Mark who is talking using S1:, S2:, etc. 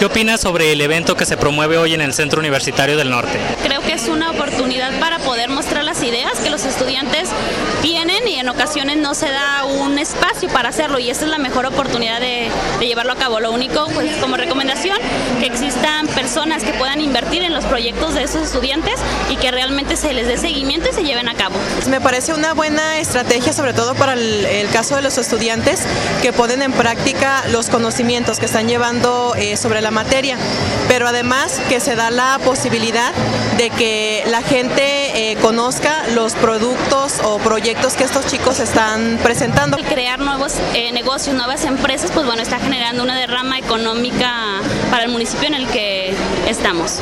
S1: ¿Qué opinas sobre el evento que se promueve hoy en el Centro Universitario del Norte?
S2: Creo que es una oportunidad para poder mostrar las ideas que los estudiantes tienen y en ocasiones no se da un espacio para hacerlo y esta es la mejor oportunidad de llevarlo a cabo. Lo único, pues como recomendación, que existan personas que puedan invertir en los proyectos de esos estudiantes y que realmente se les dé seguimiento y se lleven a cabo.
S3: Me parece una buena estrategia, sobre todo para el caso de los estudiantes que ponen en práctica los conocimientos que están llevando sobre la materia, pero además que se da la posibilidad de que la gente conozca los productos o proyectos que estos chicos están presentando.
S2: El crear nuevos negocios, nuevas empresas, pues bueno, está generando una derrama económica para el municipio en el que estamos.